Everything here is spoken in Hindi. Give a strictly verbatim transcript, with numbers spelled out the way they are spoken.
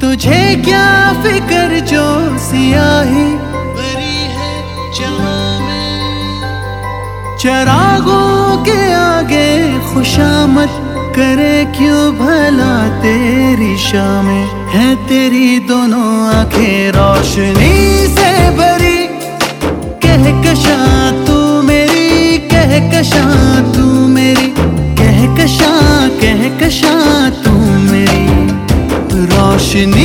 तुझे क्या फिक्र जो सियाही भरी है जहां में, चरागों के आगे खुशामद करे क्यों भला तेरी शामें। है तेरी दोनों आंखें रोशनी से भरी, कहकशा तू मेरी, कहकशा तू मेरी, कहकशा कहकशा तू मेरी रोशनी